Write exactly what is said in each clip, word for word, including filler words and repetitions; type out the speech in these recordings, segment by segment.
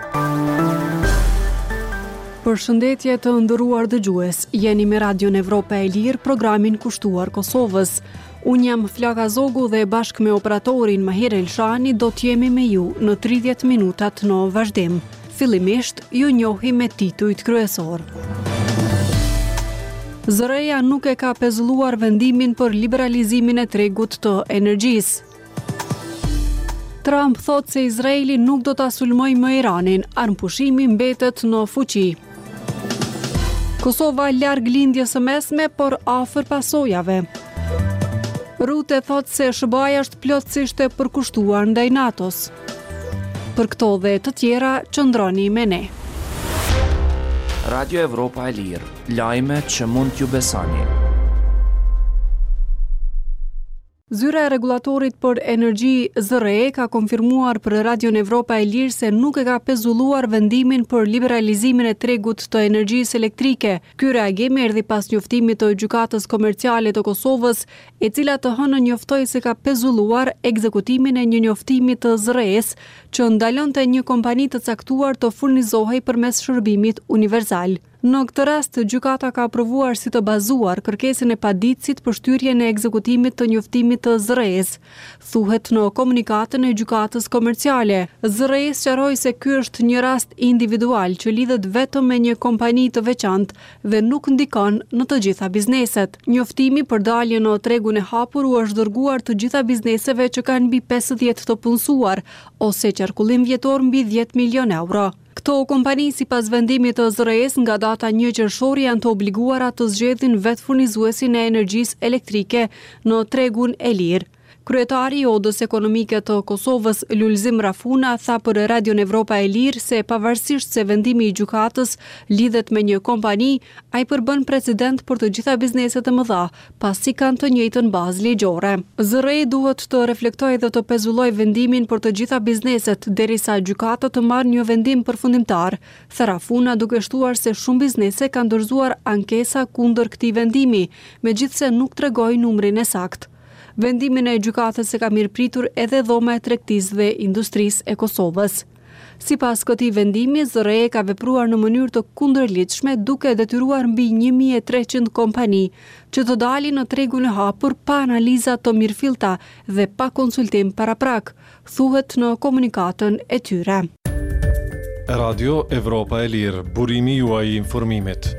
Përshëndetje të nderuar dëgjues, jeni me Radion Evropa e Lirë, programin kushtuar Kosovës. Unë jam Flaka Zogu dhe bashkë me operatorin Mahir Elshani do t'jemi me ju në tridhjetë minutat në vazhdim. Fillimisht, ju njohi me titujt kryesor. Zë-Reja nuk e ka pezulluar vendimin për liberalizimin e tregut të energjisë. Trump thot se Izraeli nuk do ta sulmojë më Iranin, armpushimi mbetet në fuqi. Kosova larg lindjes së mesme, por afër pasojave. Rute thot se S B A-ja është plotësisht e përkushtuar ndaj NATO-s. Për këto dhe të tjera, qëndroni me ne. Radio Evropa e Lirë, lajme që mund t'ju besoni. Zyra e Rregullatorit për Energji Zë-Re ka konfirmuar për Radion Evropa e Lirë se nuk e ka pezulluar vendimin për liberalizimin e tregut të energjisë elektrike. Ky reagim erdhi pas njoftimit të Gjykatës Komerciale të Kosovës, e cila të hënën njoftoi se ka pezulluar ekzekutimin e një njoftimi të Zë-Re's që ndalonte një kompani të caktuar të furnizohej përmes shërbimit universal. Në këtë rast, gjykata ka aprovuar si të bazuar kërkesën e paditësit për shtyrjen e ekzekutimit të njoftimit të Zë-Re's, thuhet në komunikatën e Gjykatës Komerciale. Zë-Re sqaroi se ky është një rast individual që lidhet vetëm me një kompani të veçantë dhe nuk ndikon në të gjitha bizneset. Njoftimi për dalje në tregun e hapur u është dërguar të gjitha bizneseve që kanë mbi pesëdhjetë të punësuar ose qarkullim vjetor mbi dhjetë milion euro. Këto kompani sipas vendimit të Zë-Re's nga data një qershor janë të obliguara të zgjedhin vetë furnizuesin e energjisë elektrike në tregun e lirë. Kryetari i Odës Ekonomike të Kosovës, Lulzim Rafuna, tha për Radion Evropa e Lirë se pavarësisht se vendimi i gjykatës lidhet me një kompani, ai përbën precedent për të gjitha bizneset e mëdha, pasi kanë të njëjtën bazë ligjore. Zë-Re duhet të reflektojë dhe të pezullojë vendimin për të gjitha bizneset derisa gjykata të marrë një vendim përfundimtar, tha Rafuna, duke shtuar se shumë biznese kanë dorëzuar ankesa kundër këtij vendimi, megjithse nuk tregoi numrin e saktë. Vendimin e gjykatës e ka mirëpritur edhe Dhoma e Tregtisë dhe Industrisë e Kosovës. Sipas këtij vendimi, Zë-Re ka vepruar në mënyrë të kundërligjshme duke detyruar mbi një mijë e treqind kompani që të dalin në tregun e hapur pa analiza të mirëfillta dhe pa konsultim paraprak, thuhet në komunikatën e tyre. Radio Evropa e Lirë, burimi juaj i informimit.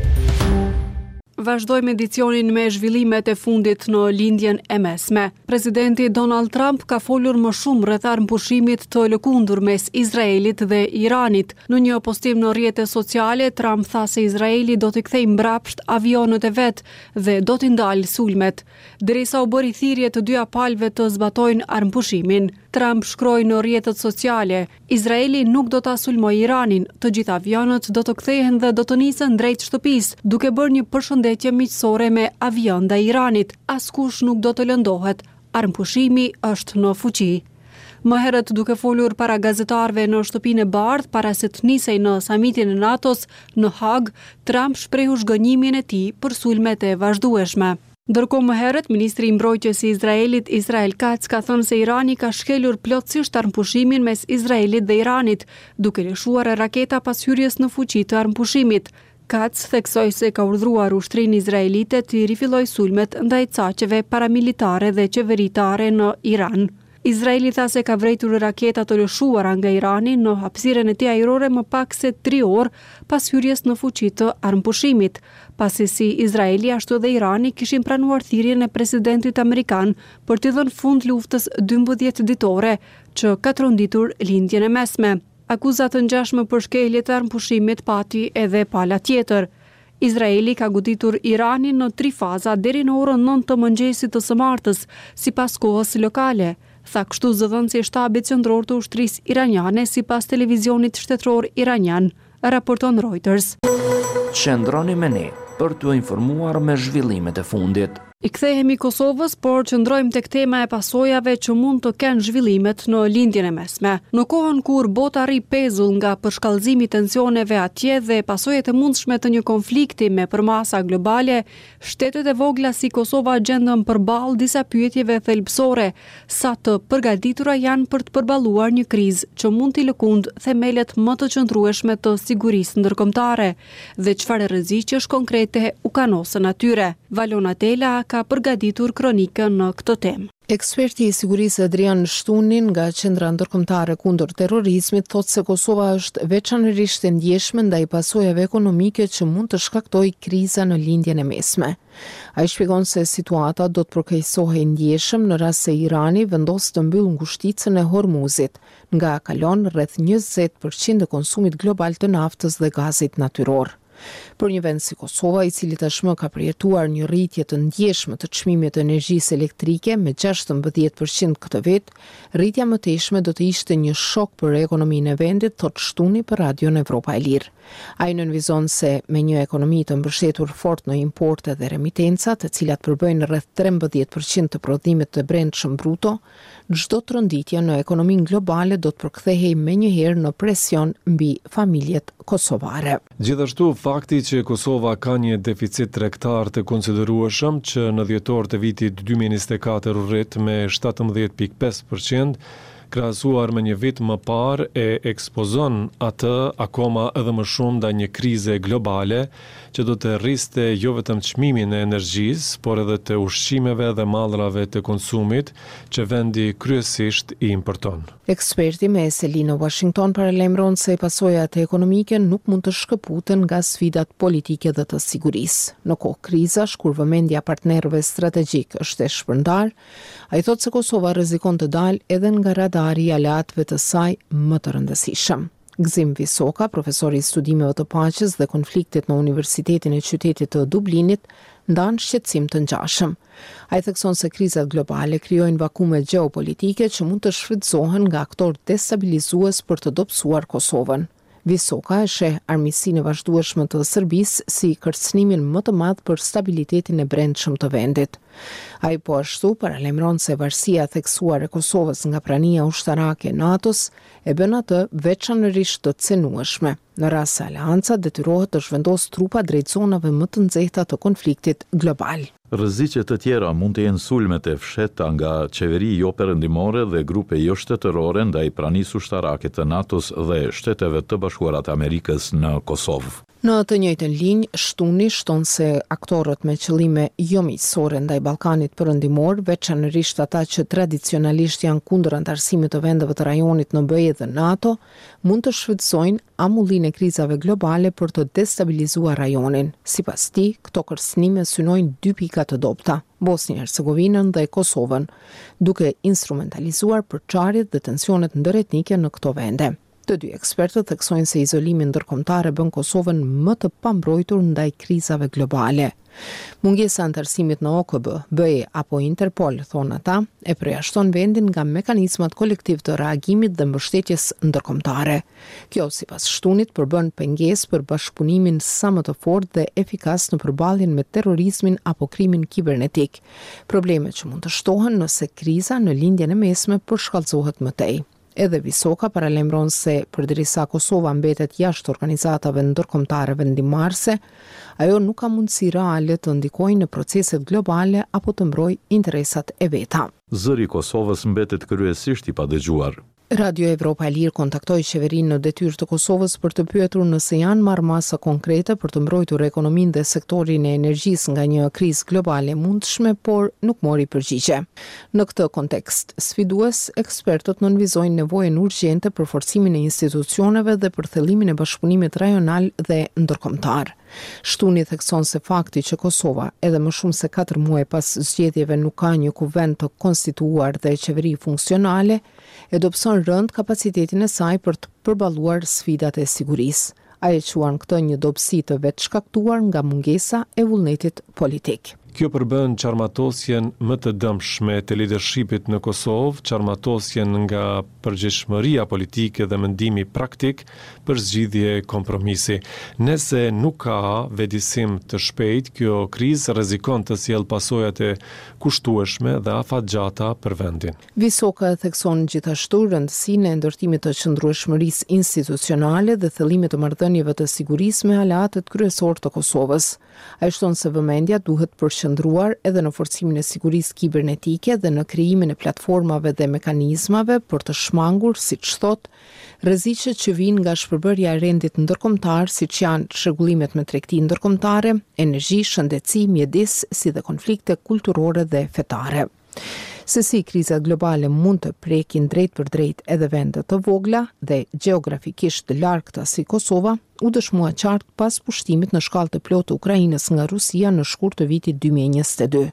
Vazhdojmë edicionin me zhvillimet e fundit në lindjen e mesme. Presidenti Donald Trump ka folur më shumë rreth armpushimit të lëkundur mes Izraelit dhe Iranit. Në një postim në rrjetet sociale, Trump tha se Izraeli do t'i kthejë mbrapsht avionët e vet dhe do t'i ndalë sulmet, derisa u bëri thirrje të dyja palëve të zbatojnë armpushimin. Trump shkroi në rrjetet sociale: Izraeli nuk do ta sulmojë Iranin, të gjithë avionët do të kthehen dhe do të nisen drejt shtëpisë, duke bërë një përshëndetje miqësore me avion ndaj Iranit. Askush nuk do të lëndohet. Armpushimi është në fuqi. Më herët, duke folur para gazetarëve në shtëpinë e bardhë para se të nisej në samitin e NATO-s në Hag, Trump shprehu zhgënjimin e tij për sulmet e vazhdueshme. Ndërkohë më herët, ministri i mbrojtjes i Izraelit, Israel Katz, ka thënë se Irani ka shkelur plotësisht armpushimin mes Izraelit dhe Iranit, duke lëshuar raketa pas hyrjes në fuqi të armpushimit. Katz theksoi se ka urdhëruar ushtrinë izraelite të rifillojë sulmet ndaj caqeve paramilitare dhe qeveritare në Iran. Izraeli tha se ka vrejtur raketa të lëshuara nga Irani në hapësirën e tij ajrore më pak se tri orë pas hyrjes në fuqi të armpushimit, pasi si Izraeli ashtu edhe Irani kishin pranuar thirrjen e presidentit amerikan për t'i dhënë fund luftës dymbëdhjetë ditore që ka tronditur lindjen e mesme. Akuzat të ngjashme për shkelje të armpushimit pati edhe pala tjetër. Izraeli ka goditur Iranin në tri faza deri në orën nëntë të mëngjesit të së martës, sipas kohës lokale. Tha kështu zëdhënësi i shtabit qendror të ushtrisë iraniane sipas televizionit shtetëror iranian, raporton Reuters. Qëndroni me ne për t'u informuar me zhvillimet e fundit. I kthehemi Kosovës, por qëndrojmë tek tema e pasojave që mund të kenë zhvillimet në lindjen e mesme. Në kohën kur bota rri pezull nga përshkallëzimi i tensioneve atje dhe pasojat e mundshme të një konflikti me përmasa globale, shtetet e vogla si Kosova gjendën përballë disa pyetjeve thelbësore, sa të përgatitura janë për të përballuar një krizë që mund t'i lëkund themelet më të qëndrueshme të sigurisë ndërkombëtare dhe çfarë rreziqesh konkrete u kanosën atyre. Valona Tela ka përgatitur kronikën në këtë temë. Eksperti i sigurisë Adrian Shtunin nga Qendra Ndërkombëtare kundër terrorizmit thotë se Kosova është veçanërisht e ndjeshme ndaj pasojave ekonomike që mund të shkaktojë kriza në lindjen e mesme. Ai shpjegon se situata do të përkeqësohej ndjeshëm në rast se Irani vendos të mbyllë ngushticën e Hormuzit, nga kalon rreth njëzet përqind të konsumit global të naftës dhe gazit natyror. Për një vend si Kosova, i cili tashmë ka përjetuar një rritje të ndjeshme të çmimit të energjisë elektrike me gjashtëmbëdhjetë përqind këtë vit, rritja më teshme do të ishte një shok për ekonominë e vendit, thotë Shtuni për Radion Evropa e Lirë. Ai nënvizon se me një ekonomi të mbështetur fort në importe dhe remitenca, të cilat përbëjnë rreth trembëdhjetë përqind të prodhimit të brendshëm bruto, çdo tronditje në ekonominë globale do të përkthehej menjëherë në presion mbi familjet kosovare. Gjithashtu, fakti që Kosova ka një deficit tregtar të konsiderueshëm që në dhjetor të vitit dy mijë e njëzet e katër u rrit me shtatëmbëdhjetë pikë pesë përqind, krahasuar me një vit më parë e ekspozon atë akoma edhe më shumë ndaj një krize globale që do të rriste jo vetëm çmimin e energjisë, por edhe të ushqimeve dhe mallrave të konsumit që vendi kryesisht i importon. Eksperti me seli në Washington paralajmëron se pasojat ekonomike nuk mund të shkëputen nga sfidat politike dhe të sigurisë. Në kohë krizash, kur vëmendja partnerëve strategjik është e shpërndar, ai thotë se Kosova rrezikon të dalë edhe nga radari i aleatëve të saj më të rëndësishëm. Gzim Visoka, profesor i studimeve të paqes dhe konfliktit në Universitetin e Qytetit të Dublinit, ndan shqetësim të ngjashëm. Ai thekson se krizat globale krijojnë vakume gjeopolitike që mund të shfrytëzohen nga aktorë destabilizues për të dobësuar Kosovën. Visoka e sheh armiqsinë e vazhdueshme të Serbisë si kërcënimin më të madh për stabilitetin e brendshëm të vendit. Ai po ashtu paralajmëron se varësia theksuar e Kosovës nga prania ushtarake e NATO-s e bën atë veçanërisht të cenueshme. Në rast se aleanca detyrohet të zhvendosë trupa drejt zonave më të nxehta të konfliktit global. Rreziqe të tjera mund të jenë sulmet e fshehta nga qeveri jo perëndimore dhe grupe jo shtetërore ndaj pranisë ushtarake të NATO-s dhe Shteteve të Bashkuara të Amerikës në Kosovë. Në të njëjtën linjë, Shtuni shton se aktorët me qëllime jo miqësore ndaj Ballkanit perëndimor, veçanërisht ata që tradicionalisht janë kundër antarësimit të vendeve të rajonit në B E dhe NATO, mund të shfrytëzojnë amullinë e krizave globale për të destabilizuar rajonin. Sipas tij, këto kërcënime synojnë dy pika të dobta: Bosnjë-Hercegovinën dhe Kosovën, duke instrumentalizuar përçarjet dhe tensionet ndëretnike në këto vende. Të dy ekspertët theksojnë se izolimi ndërkombëtar e bën Kosovën më të pambrojtur ndaj krizave globale. Mungesa e antarësimit në O K B, B E apo Interpol, thonë ata, e përjashton vendin nga mekanizmat kolektiv të reagimit dhe mbështetjes ndërkombëtare. Kjo, sipas Shtunit, përbën pengesë për bashkëpunimin sa më të fortë dhe efikas në përballjen me terrorizmin apo krimin kibernetik, probleme që mund të shtohen nëse kriza në lindjen e mesme përshkallëzohet më tej. Edhe Visoka paralajmëron se përderisa Kosova mbetet jashtë organizatave ndërkombëtare vendimmarrëse, ajo nuk ka mundësi reale të ndikojë në proceset globale apo të mbrojë interesat e veta. Zëri i Kosovës mbetet kryesisht i padëgjuar. Radio Evropa e Lirë kontaktoi qeverinë në detyrë të Kosovës për të pyetur nëse janë marrë masa konkrete për të mbrojtur ekonominë dhe sektorin e energjisë nga një krizë globale mundshme, por nuk mori përgjigje. Në këtë kontekst sfidues, ekspertët nënvizojnë nevojën urgjente për forcimin e institucioneve dhe për thellimin e bashkëpunimit rajonal dhe ndërkombëtar. Shtuni thekson se fakti që Kosova, edhe më shumë se katër muaj pas zgjedhjeve, nuk ka një kuvend të konstituar dhe qeveri funksionale, e dobëson rënd kapacitetin e saj për të përballuar sfidat e sigurisë. Ai e quan këtë një dobësi të vetë shkaktuar nga mungesa e vullnetit politik. Kjo përbën qarmatosjen më të dëmshme të lidershipit në Kosovë, qarmatosjen nga përgjegjësia politike dhe mendimi praktik për zgjidhje kompromisi. Nëse nuk ka vendisim të shpejt, kjo krizë rrezikon të sjellë pasojat e kushtueshme dhe afatgjata për vendin. Visoka thekson gjithashtu rëndësinë e ndërtimit të qëndrueshmërisë institucionale dhe thellimit të marrëdhënieve të sigurisë me aleatët kryesor të Kosovës. Ai shton se vëmendja duhet përqendruar edhe në forcimin e sigurisë kibernetike dhe në krijimin e platformave dhe mekanizmave për të shmangur, siç thot, rreziqet që vijnë nga shpërbërja e rendit ndërkombëtar, siç janë çrregullimet me tregti ndërkombëtare, energji, shëndetësi, mjedis, si dhe konflikte kulturore dhe fetare. Se si krizat globale mund të prekin drejt për drejt edhe vende të vogla dhe gjeografikisht të largëta si Kosova, u dëshmua qartë pas pushtimit në shkallë të plotë të Ukrainës nga Rusia në shkurt të vitit dy mijë e njëzet e dy.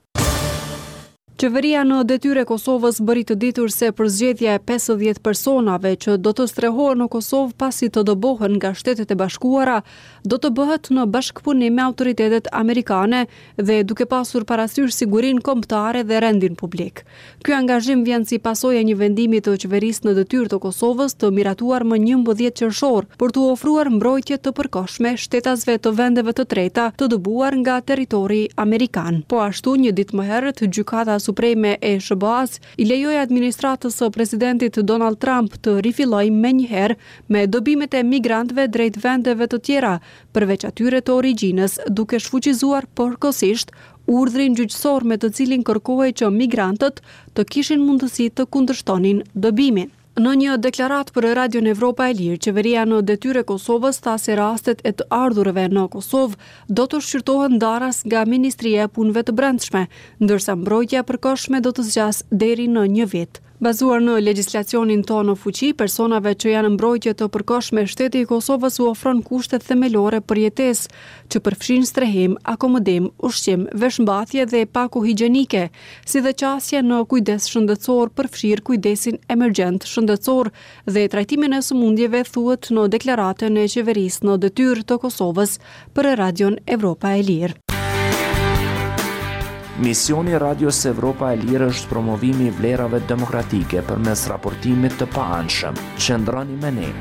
Qeveria në detyrë e Kosovës bëri të ditur se përzgjedhja e pesëdhjetë personave që do të strehohen në Kosovë pasi të dobohen nga Shtetet e Bashkuara do të bëhet në bashkëpunim me autoritetet amerikane dhe duke pasur parasysh sigurinë kombëtare dhe rendin publik. Ky angazhim vjen si pasojë e një vendimi të qeverisë në detyrë të Kosovës të miratuar më njëmbëdhjetë qershor për të ofruar mbrojtje të përkohshme shtetasve të vendeve të treta të dëbuar nga territori amerikan. Po ashtu, një ditë më herët, gjykata Supreme e S B A-s i lejoi administratës së presidentit Donald Trump të rifillojë menjëherë me dobimet e migrantëve drejt vendeve të tjera, përveç atyre të origjinës, duke shfuqizuar përkohësisht urdhrin gjyqësor me të cilin kërkohej që migrantët të kishin mundësi të kundërshtonin dobimin. Në një deklaratë për Radion Evropa e Lirë, qeveria në detyrë e Kosovës tha se rastet e të ardhurëve në Kosovë do të shqyrtohen ndaras nga Ministria e Punëve të Brendshme, ndërsa mbrojtja e përkohshme do të zgjasë deri në një vit. Bazuar në legjislacionin tonë në fuqi, personave që janë mbrojtje të përkohshme, shteti i Kosovës u ofron kushte themelore për jetesë, që përfshin strehim, akomodim, ushqim, veshmbathje dhe paku higjienike, si dhe qasje në kujdes shëndetësor, përfshir kujdesin emergjent shëndetësor dhe trajtimin e sëmundjeve, thuhet në deklaratën e qeverisë në detyrë të Kosovës për Radion Evropa e Lirë. Misioni Radios Evropa e Lirë është promovimi i vlerave demokratike përmes raportimit të paanshëm. Qëndroni me ne.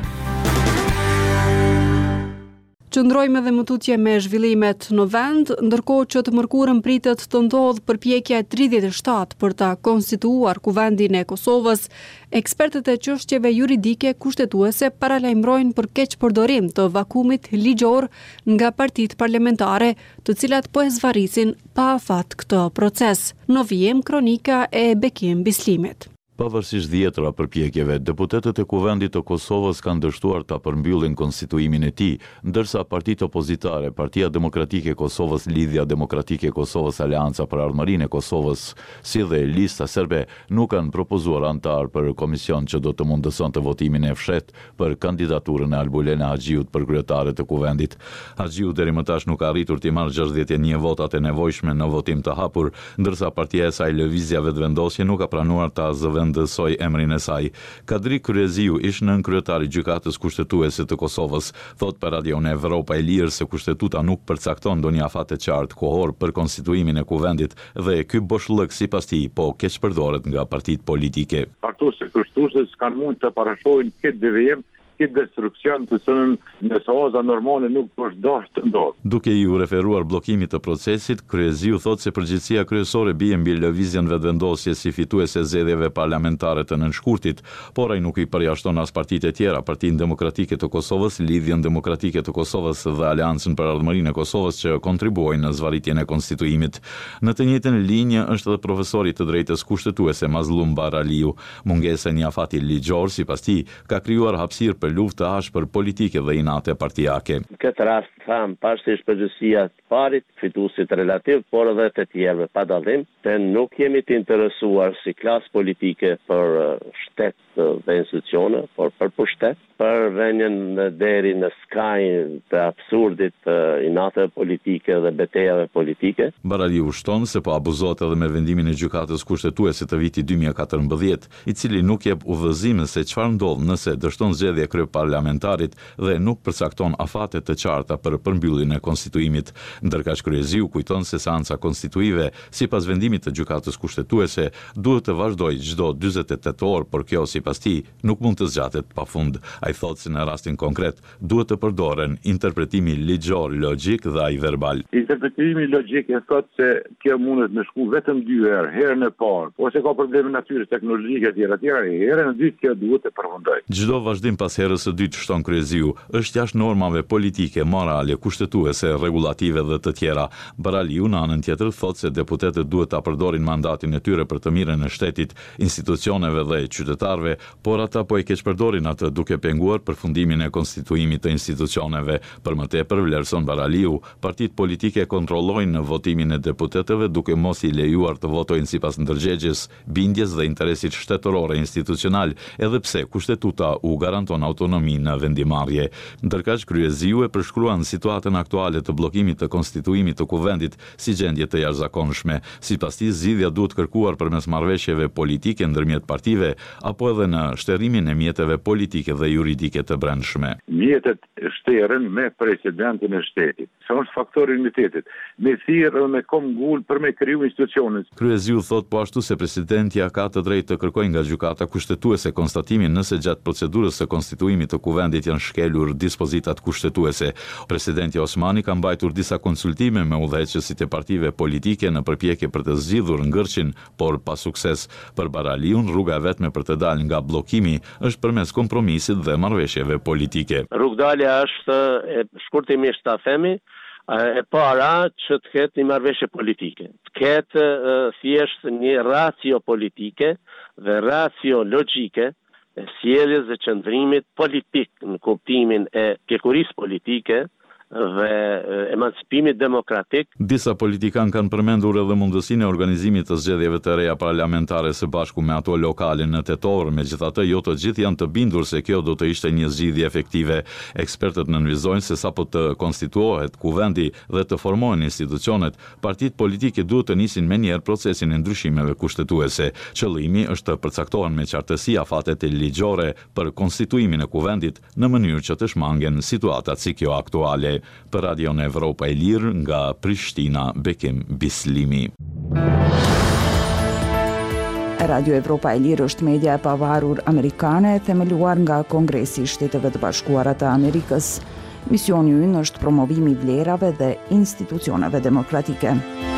Qëndrojmë edhe më tutje me zhvillimet në vend, ndërkohë që të mërkurën pritet të ndodhë përpjekja e tridhjetë e shtatë për ta konstituar kuvendin e Kosovës. Ekspertët e çështjeve juridike kushtetuese paralajmërojnë për keq përdorim të vakumit ligjor nga partitë parlamentare, të cilat po e zvarrisin pa afat këtë proces. Në vijim kronika e Bekim Bislimit. Pavarësisht dhjetëra përpjekjeve, deputetët e Kuvendit të Kosovës kanë dështuar ta përmbyllin konstituimin e tij, ndërsa partitë opozitare, Partia Demokratike e Kosovës, Lidhja Demokratike e Kosovës, Aleanca për Ardhmërinë e Kosovës, si dhe Lista Serbe, nuk kanë propozuar antar për komision që do të mundësonte votimin e fshehtë për kandidaturën e Albulena Haxhiut për kryetare të Kuvendit. Haxhiu deri më tash nuk ka arritur të marrë gjashtëdhjetë e një votat e nevojshme në votim të hapur, ndërsa partia e saj Lëvizja Vetëvendosje nuk ka pranuar ta zëvendësoj emrin e saj. Kadri Kryeziu ish nën kryetari gjykatës kushtetuese të Kosovës, thot për Radion Evropa e Lirë se kushtetuta nuk përcakton ndonjë afat të qartë kohor për konstituimin e kuvendit dhe ky boshllëk sipas tij po keq përdoret nga partitë politike. Partusë kushtetuese s'kan mund të parashojnë këtë devijim, këtë destruksion të cilën nëse oza normale nuk është dashur të ndodhë. Duke ju referuar bllokimit të procesit, Kryeziu thot se përgjegjësia kryesore bie mbi Lëvizjen Vetëvendosje si fituese e zgjedhjeve parlamentare të nënshkurtit, por ai nuk i përjashton as partitë e tjera, Partinë Demokratike të Kosovës, Lidhjen Demokratike të Kosovës dhe Aleancën për Ardhmërinë e Kosovës që kontribuojnë në zvarritjen e konstituimit. Në të njëjtën linjë është edhe profesori të drejtës kushtetuese Mazlum Baraliu. Mungesa e një afati ligjor sipas tij ka krijuar hapësirë për luftë të ashpër politike dhe inate partijake. Në këtë rast tham parsisht përgjegjësia të parit, fituesit relativ, por edhe të tjerëve pa dallim, se nuk jemi të interesuar si klasë politike për shtet dhe institucione, por për pushtet, për rënien deri në skajin të absurdit inate politike dhe betejave politike. Baraliu shton se po abuzohet edhe me vendimin e gjykatës kushtetuese të vitit dy mijë e katërmbëdhjetë, i cili nuk jep udhëzime se çfarë ndodh nëse dështon zgjedhje kryeparlamentarit dhe nuk përcakton afate të qarta për përmbylljen e konstituimit. Ndërkaq kryesiu kujton se seanca konstituive, sipas vendimit të gjykatës kushtetuese, duhet të vazhdojë çdo dyzet e tetë orë, por kjo sipas tij nuk mund të zgjatet pafund. Ai thotë se në rastin konkret duhet të përdoren interpretimi ligjor, logjik dhe ai verbal. Interpretimi logjik e thotë se kjo mundet me shku vetëm dy herë, herën e parë, ose ka probleme natyrës teknologjike etj etj, herën e dytë kjo duhet të përfundoj. Çdo vazhdim pas herës së dytë, shton kryesiu, është jashtë normave politike, morale, kushtetuese, rregullative dhe të tjera. Baraliu në anën tjetër thotë se deputetët duhet ta përdorin mandatin e tyre për të mirën e shtetit, institucioneve dhe qytetarëve, por ata po e keqpërdorin atë duke penguar përfundimin e konstituimit të institucioneve. Për më tepër, vlerëson Baraliu, partitë politike kontrollojnë në votimin e deputetëve duke mos i lejuar të votojnë sipas ndërgjegjes, bindjes dhe interesit shtetëror e institucional, edhe pse kushtetuta u garanton autonomi në vendimarrje. Ndërkaq kryesiu e përshkruan situatën aktuale të bllokimit të konstituimit të kuvendit si gjendje të jashtëzakonshme. Sipas tij, zgjidhja duhet kërkuar përmes marrëveshjeve politike ndërmjet partive apo edhe në shterrimin e mjeteve politike dhe juridike të brendshme. Mjetet shteren me presidentin e shtetit. Sa është faktori i unitetit, me thirrë me komgull për me kriju institucionet. Kryesiu thot po ashtu se presidentja ka të drejtë të kërkojë nga gjykata kushtetuese konstatimin nëse gjatë procedurës së konstituimit të kuvendit janë shkelur dispozitat kushtetuese. Presidenti Osmani ka mbajtur disa konsultime me udhëheqësit e partive politike në përpjekje për të zgjidhur ngërçin, por pa sukses. Për Baraliun, rruga e vetme për të dalë nga bllokimi është përmes kompromisit dhe marrëveshjeve politike. Rrugdalja është, e shkurtimisht ta themi, e para që të ketë një marrëveshje politike, të ketë thjesht një racio politike dhe racio logjike e sjelljes dhe qëndrimit politik në kuptimin e pjekurisë politike dhe emancipimit demokratik. Disa politikan kanë përmendur edhe mundësinë e organizimit të zgjedhjeve të reja parlamentare së bashku me ato lokale në tetor, megjithatë jo të gjithë janë të bindur se kjo do të ishte një zgjidhje efektive. Ekspertët nënvizojnë se sapo të konstituohet kuvendi dhe të formohen institucionet, partitë politike duhet të nisin menjëherë procesin e ndryshimeve kushtetuese. Qëllimi është të përcaktohen me qartësi afatet e ligjore për konstituimin e kuvendit në mënyrë që të shmangen situatat si kjo aktuale. Për Radio Evropa e Lirë nga Prishtina, Bekim Bislimi. Radio Evropa e Lirë është media e pavarur amerikane themeluar nga Kongresi i Shteteve të Bashkuara të Amerikës. Misioni i ynë është promovimi i vlerave dhe institucioneve demokratike.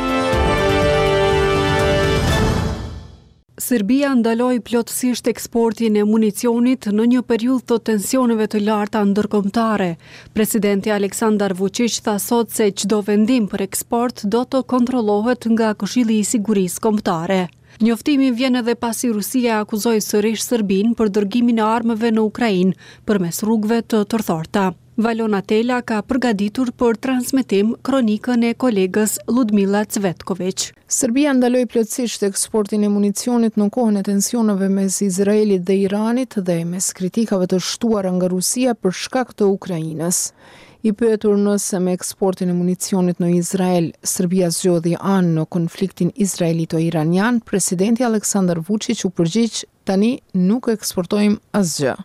Serbia ndaloi plotësisht eksportin e municionit në një periudhë të tensioneve të larta ndërkombëtare. Presidenti Aleksandar Vučić tha sot se çdo vendim për eksport do të kontrollohet nga Këshilli i Sigurisë Kombëtare. Njoftimi vjen edhe pasi Rusia akuzoi sërish Serbinë për dërgimin e armëve në Ukrainë përmes rrugëve të tërthorta. Valona Tela ka përgatitur për transmetim kronikën e kolegës Ludmila Cvetković. Serbia ndaloi plotësisht eksportin e municionit në kohën e tensioneve mes Izraelit dhe Iranit dhe mes kritikave të shtuara nga Rusia për shkak të Ukrainës. I pyetur nëse me eksportin e municionit në Izrael, Serbia zgjodhi anë në konfliktin izraelito-iranian, presidenti Aleksandar Vučić u përgjigj: "Tani nuk eksportojmë asgjë.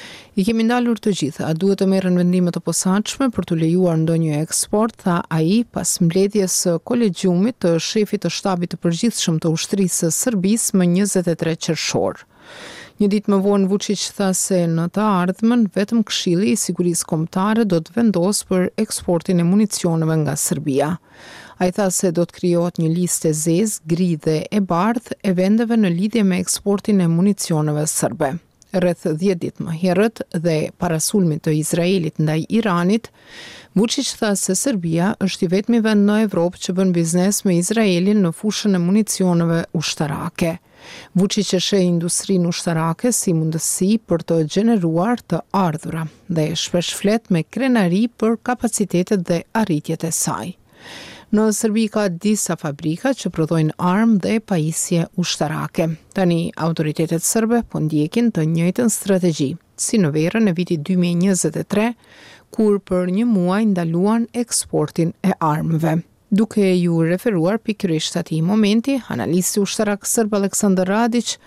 I kemi ndalur të gjitha, a duhet të merren vendime të posaçme për të lejuar ndonjë eksport", tha ai pas mbledhjes së kolegjiumit të shefit të shtabit të përgjithshëm të ushtrisë së Serbisë më njëzet e tre qershor. Një ditë më vonë Vučić tha se në të ardhmen vetëm Këshilli i Sigurisë Kombëtare do të vendos për eksportin e municioneve nga Serbia. Ai tha se do të krijohet një listë e zezë, gri dhe e bardhë e vendeve në lidhje me eksportin e municioneve serbe. Rreth dhjetë ditë më herët dhe para sulmit të Izraelit ndaj Iranit, Vučić tha se Serbia është i vetmi vend në Evropë që bën biznes me Izraelin në fushën e municioneve ushtarake. Vučić e sheh industrinë ushtarake si mundësi për të gjeneruar të ardhura dhe shpesh flet me krenari për kapacitetet dhe arritjet e saj. Në Serbi ka disa fabrika që prodhojnë armë dhe pajisje ushtarake. Tani autoritetet serbe po ndjekin të njëjtën strategji, si në verën e vitit dy mijë e njëzet e tre, kur për një muaj ndaluan eksportin e armëve. Duke ju referuar pikërisht atij momenti, analisti ushtarak serb Aleksandar Radić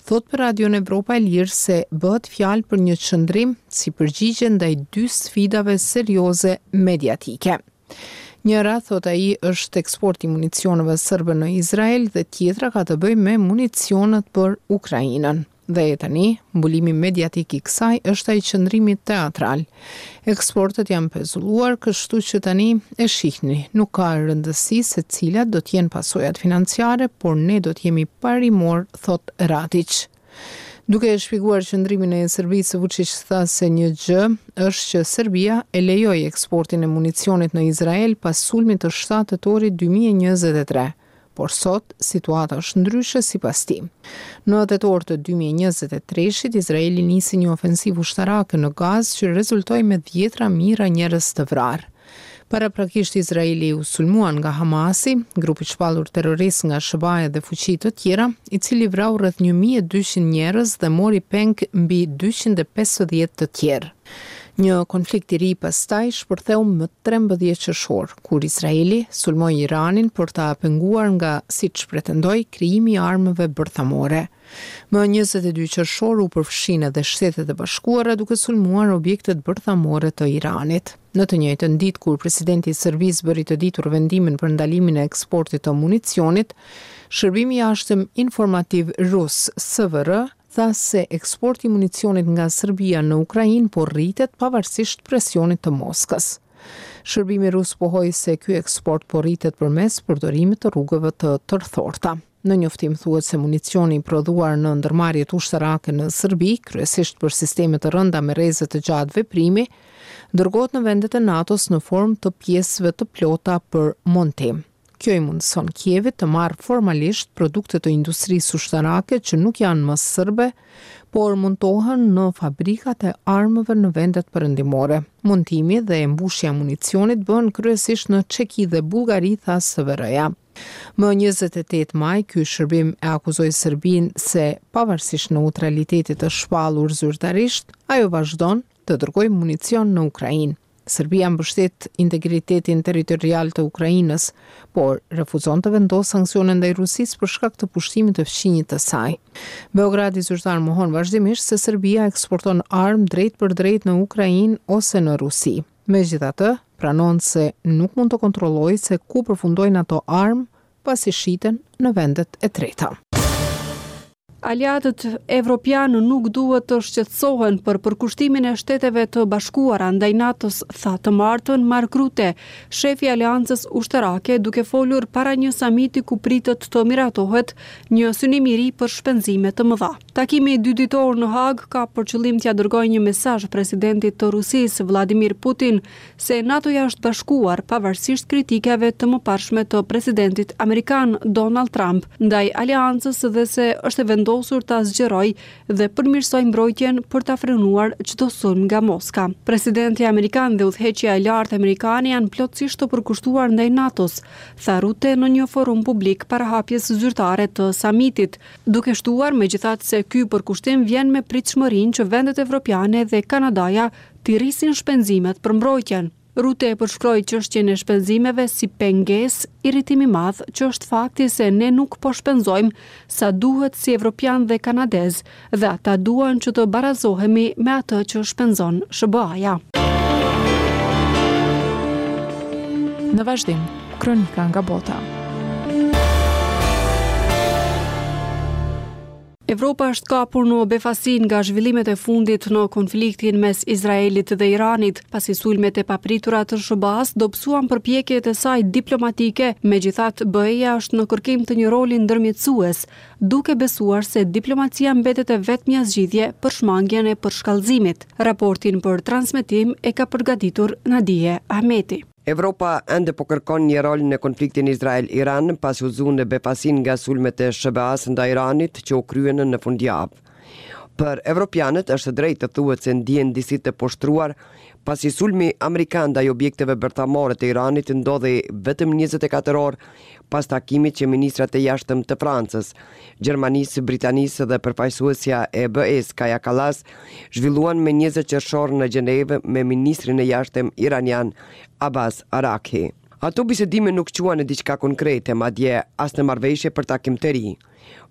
thot për Radion Evropa e Lirë se bëhet fjalë për një qëndrim si përgjigje ndaj dy sfidave serioze mediatike. Njëra, thot ai, është eksporti municioneve serbe në Izrael dhe tjetra ka të bëjë me municionet për Ukrainën. Dhe e tani, mbulimi mediatik i kësaj është ai qëndrimi teatral. Eksportet janë pezulluar, kështu që tani e shihni, nuk ka rëndësi se cilat do t'jenë pasojat financiare, por ne do t'jemi parimor, thot Radić. Duke e shpjeguar qëndrimin e Serbisë, Vučić tha se një gjë është që Serbia e lejoi eksportin e municionit në Izrael pas sulmit të shtatë tetorit dy mijë e njëzet e tre. Por sot, situata është ndryshe sipas tij. Në tetor të dy mijë e njëzet e treshit, Izraeli nisi një ofensivë ushtarake në Gazë që rezultoi me dhjetra mijëra njerëz të vrarë. Paraprakisht Izraeli u sulmuan nga Hamasi, grupi shpallur terrorist nga S B A dhe fuqi të tjera, i cili vrau rreth një mijë e dyqind njerëz dhe mori peng mbi dyqind e pesëdhjetë të tjerë. Një konflikt i ri pastaj shpërtheu më trembëdhjetë qershor, kur Izraeli sulmoi Iranin për ta penguar nga, siç pretendoi, krijimi i armëve bërthamore. Më njëzet e dy qershor u përfshin edhe Shtetet e Bashkuara duke sulmuar objektet bërthamore të Iranit. Në të njëjtën ditë kur presidenti i Serbisë bëri të ditur vendimin për ndalimin e eksportit të municionit, Shërbimi i Jashtëm Informativ Rus S V R tha se eksporti i municionit nga Serbia në Ukrainë po rritet pavarësisht presionit të Moskës. Shërbimi rus pohoi se ky eksport po rritet përmes përdorimit të rrugëve të tërthorta. Në njoftim thuhet se municioni i prodhuar në ndërmarrjet ushtarake në Serbi, kryesisht për sisteme të rënda me rreze të gjatë veprimi, dërgohet në vendet e NATO-s në formë të pjesëve të plota për montim. Kjo i mundëson Kievit të marrë formalisht produkte të industrisë ushtarake që nuk janë më serbe, por montohen në fabrikat e armëve në vendet perëndimore. Montimi dhe mbushja e municionit bëhen kryesisht në Çeki dhe Bullgari, tha S V R-ja. Më njëzet e tetë maj, ky shërbim e akuzoi Serbinë se pavarësisht neutralitetit të shpallur zyrtarisht, ajo vazhdon të dërgojë municion në Ukrainë. Serbia mbështet integritetin territorial të Ukrainës, por refuzon të vendosë sanksione ndaj Rusisë për shkak të pushtimit të fqinjit të saj. Beogradi zyrtar mohon vazhdimisht se Serbia eksporton armë drejt për drejt në Ukrainë ose në Rusi. Megjithatë, pranon se nuk mund të kontrollojë se ku përfundojnë ato armë pasi shiten në vendet e treta. Aliatët evropianë nuk duhet të shqetësohen për përkushtimin e Shteteve të Bashkuara ndaj NATO-s, tha të martën Mark Rutte, shefi i Aleancës Ushtarake, duke folur para një samiti ku pritet të miratohet një synim i ri për shpenzime të mëdha. Takimi dy ditor në Hag ka për qëllim t'ia dërgojë një mesazh presidentit të Rusisë Vladimir Putin se NATO-ja është bashkuar pavarësisht kritikave të mëparshme të presidentit amerikan Donald Trump ndaj aleancës dhe se është vendosur vendosur ta zgjeroj dhe përmirësoj mbrojtjen për ta frenuar çdo sulm nga Moska. Presidenti amerikan dhe udhëheqja e lartë amerikane janë plotësisht të përkushtuar ndaj NATO-s, tha Rutte në një forum publik para hapjes zyrtare të samitit, duke shtuar megjithatë se ky përkushtim vjen me pritshmërinë që vendet evropiane dhe Kanadaja të rrisin shpenzimet për mbrojtjen. Rutte e përshkroi çështjen e shpenzimeve si pengesë, irritim i madh që është fakti se ne nuk po shpenzojmë sa duhet si evropian dhe kanadez dhe ata duan që të barazohemi me atë që shpenzon S B A-ja. Në vazhdim, kronika nga bota. Evropa është kapur në befasin nga zhvillimet e fundit në konfliktin mes Izraelit dhe Iranit, pasi sulmet e papritura të S B A-s dobësuan përpjekjet e saj diplomatike, megjithatë B E-ja është në kërkim të një roli ndërmjetësues, duke besuar se diplomacia mbetet e vetmja zgjidhje për shmangjen e përshkallëzimit. Raportin për transmetim e ka përgatitur Nadije Ahmeti. Evropa ende po kërkon një rol në konfliktin Izrael-Iran pas u zune befasin nga sulmet e S B A-s ndaj Iranit që u kryen në fundjavë. Për evropianët është drejt të thuhet se ndihen disi të poshtruar pasi sulmi amerikan ndaj objekteve bërthamore të Iranit ndodhi vetëm njëzet e katër orë pas takimit që ministrat e jashtëm të Francës, Gjermanisë, Britanisë dhe përfaqësuesja e B E-s Kaja Kallas zhvilluan me njëzet qershor në Gjenevë me ministrin e jashtëm iranian Abbas Araqi. Ato bisedime nuk quan në diçka konkrete, madje as në marrëveshje për takim të ri.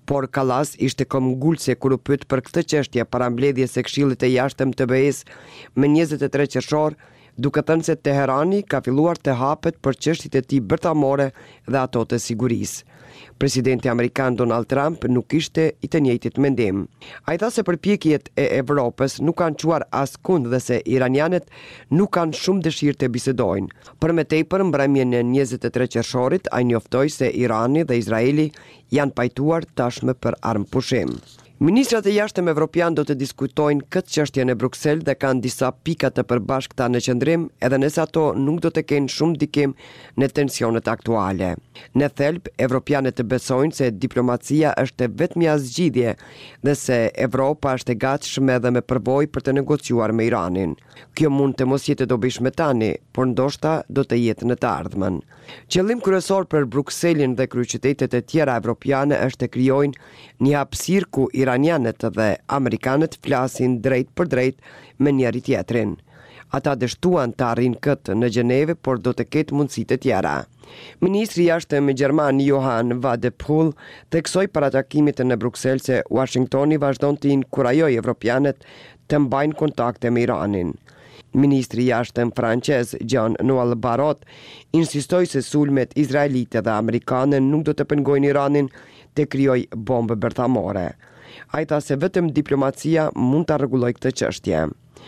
por Kallas ishte këmbgulse kur u pyet për këtë çështje para mbledhjes së Këshillit të Jashtëm të B E-s më njëzet e tre qershor, duke thënë se Teherani ka filluar të hapet për çështjet e tij bërtamore dhe ato të sigurisë. Presidenti amerikan Donald Trump nuk ishte i të njëjtit mendim. Ai tha se përpjekjet e Evropës nuk kanë çuar askund dhe se iranianët nuk kanë shumë dëshirë të bisedojnë. Për më tepër, mbrëmjen e njëzet e tre qershorit, ai njoftoi se Irani dhe Izraeli janë pajtuar tashmë për armëpushim. Ministrat e jashtëm evropian do të diskutojnë këtë çështje në Bruksel dhe kanë disa pika të përbashkëta në qëndrim, edhe nëse ato nuk do të kenë shumë ndikim në tensionet aktuale. Në thelb, evropianët besojnë se diplomacia është vetmja zgjidhje dhe se Evropa është e gatshme edhe me përvojë për të negociuar me Iranin. Kjo mund të mos jetë e dobishme tani, por ndoshta do të jetë në të ardhmen. Qëllim kryesor për Brukselin dhe kryeqytetet e tjera evropiane është të krijojnë një hapësirë ku iranianët dhe amerikanët flasin drejt për drejt me njëri tjetrin. Ata dështuan të arrin këtë në Gjenevë, por do të ketë mundësi të tjera. Ministri i jashtëm gjerman Johan Wadephul theksoi para takimit në Bruksel se Washingtoni vazhdon të inkurajojë evropianët të mbajnë kontakte me Iranin. Ministri i jashtëm francez Jean-Noël Barrot insistoi se sulmet izraelite dhe amerikane nuk do të pengojnë Iranin të krijojë bombë bërthamore. Ai tha se vetëm diplomacia mund ta rregullojë këtë çështje.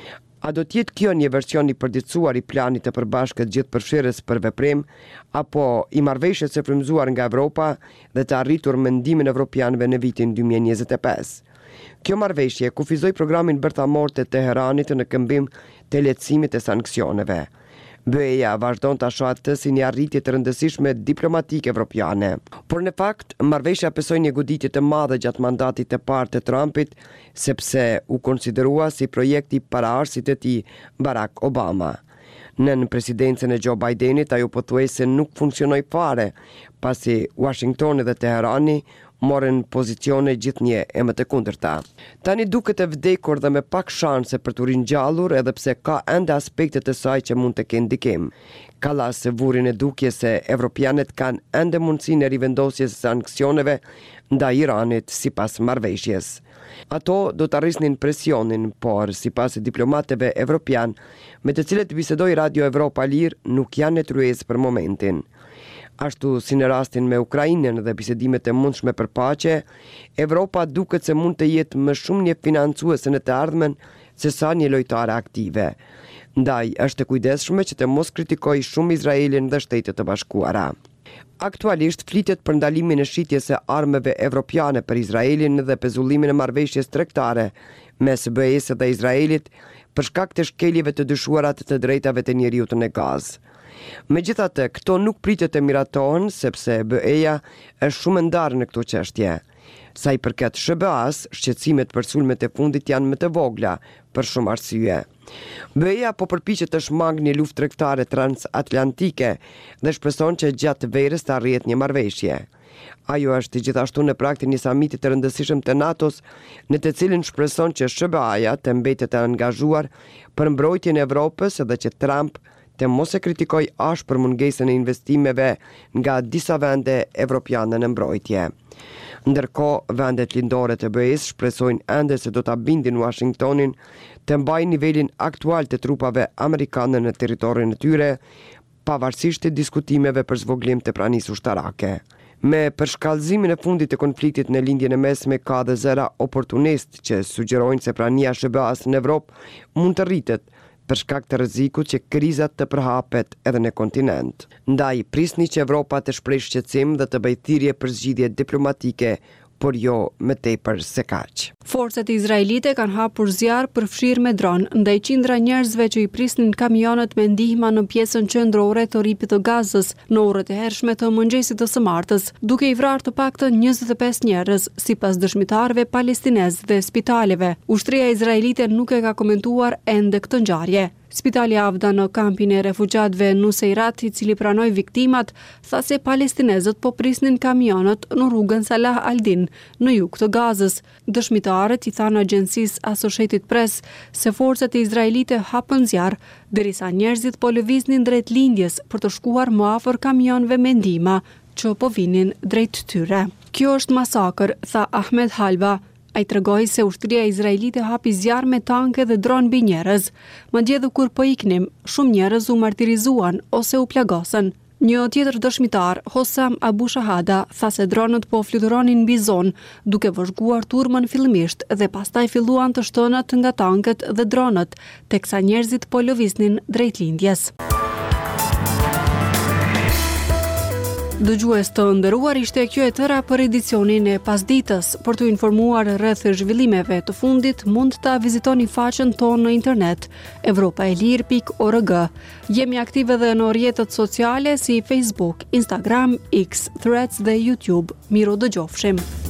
A do të jetë kjo një version i përditësuar i planit të përbashkët gjithëpërfshirës për veprim, apo i marrëveshjes së frymëzuar nga Evropa dhe të arritur mendimin evropianëve në vitin dy mijë e njëzet e pesë? Kjo marrëveshje kufizoi programin bërthamor të Teheranit në këmbim të lehtësimit të sanksioneve. B E-ja vazhdon ta shohë atë si një arritje të rëndësishme diplomatike evropiane. Por në fakt, marrëveshja besoi një goditje të madhe gjatë mandatit të parë të Trumpit, sepse u konsiderua si projekti i paraardhësit të tij Barack Obama. Nën presidencën e Joe Bidenit, ajo pothuajse nuk funksionoi fare, pasi Washingtoni dhe Teherani morën pozicione gjithnjë e më të kundërta. Tani duket e vdekur dhe me pak shanse për të ringjallur, edhe pse ka ende aspekte të saj që mund të kenë ndikim. Kallas vuri në dukje se evropianët kanë ende mundësinë e rivendosjes së sanksioneve ndaj Iranit sipas marrëveshjes. Ato do të arrisnin presionin, por sipas diplomatëve evropian me të cilët bisedoi Radio Evropa Lir, nuk janë në tryezë për momentin. Ashtu si në rastin me Ukrainën dhe bisedimet e mundshme për paqe, Evropa duket se mund të jetë më shumë një financuese në të ardhmen se sa një lojtare aktive. Ndaj është e kujdesshme që të mos kritikojë shumë Izraelin dhe Shtetet e Bashkuara. Aktualisht flitet për ndalimin e shitjes së armëve evropiane për Izraelin dhe pezullimin e marrëveshjes tregtare mes B E-s dhe Izraelit për shkak të shkeljeve të dyshuara të drejtave të njerëzit në Gazë. Megjithatë, këto nuk pritet të miratohen sepse B E-ja është shumë e ndarë në këto çështje. Sa i përket S B A-s, shqetësimet për sulmet e fundit janë më të vogla për shumë arsye. B E-ja po përpiqet të shmangë një luftë tregtare transatlantike dhe shpreson që gjatë verës të arrihet një marrëveshje. Ajo është gjithashtu në prag të një samiti të rëndësishëm të NATO-s, në të cilin shpreson që S B A-ja të mbetet e angazhuar për mbrojtjen e Evropës dhe që Trump të mos e kritikoj ashpër mungesën e investimeve nga disa vende evropiane në mbrojtje. Ndërkohë, vendet lindore të B E-s shpresojnë ende se do ta bindin Washingtonin të mbajë nivelin aktual të trupave amerikane në territorin e tyre, pavarësisht të diskutimeve për zvoglim të pranisë ushtarake. Me përshkallëzimin e fundit të konfliktit në lindjen e mesme, ka dhe zëra oportunist që sugjerojnë se prania S B A-s në Evropë mund të rritet për shkak të rrezikut që krizat të përhapet edhe në kontinent. Ndaj prisni që Evropa të shprehë shqetësim dhe të bëjë thirrje për zgjidhje diplomatike, por jo më tepër se kaq. Forcat izraelite kanë hapur zjarr përfshirë me dron ndaj qindra njerëzve që i prisnin kamionët me ndihma në pjesën qendrore të rripit të Gazës në orët e hershme të mëngjesit të së martës, duke i vrarë të paktën njëzet e pesë njerëz, sipas dëshmitarëve palestinezë dhe spitaleve. Ushtria izraelite nuk e ka komentuar ende këtë ngjarje. Spitali Avda në kampin e refugjatëve Nuseirat, i cili pranoi viktimat, tha se palestinezët po prisnin kamionët në rrugën Salah al-Din në jug të Gazës. Dëshmitarët i thanë agjencisë Associated Press se forcat e izraelite hapën zjarr derisa njerëzit po lëviznin drejt lindjes për të shkuar më afër kamionëve me ndihma që po vinin drejt tyre. Kjo është masakër, tha Ahmed Halva. Ai tregoi se ushtria izraelite hapi zjarr me tanke dhe dron mbi njerëz. Madje edhe kur po iknim, shumë njerëz u martirizuan ose u plagosën. Një tjetër dëshmitar, Hossam Abu Shahada, tha se dronët po fluturonin mbi zonë, duke vëzhguar turmën fillimisht dhe pastaj filluan të shtënat nga tanket dhe dronët, teksa njerëzit po lëviznin drejt lindjes. Dëgjues të nderuar, ishte kjo e tëra për edicionin e pasditës. Për të informuar rreth zhvillimeve të fundit, mund ta vizitoni faqen tonë në internet evropaelir pikë org. Jemi aktive edhe në rrjetet sociale si Facebook, Instagram, X, Threads dhe YouTube. Miru dëgjofshim.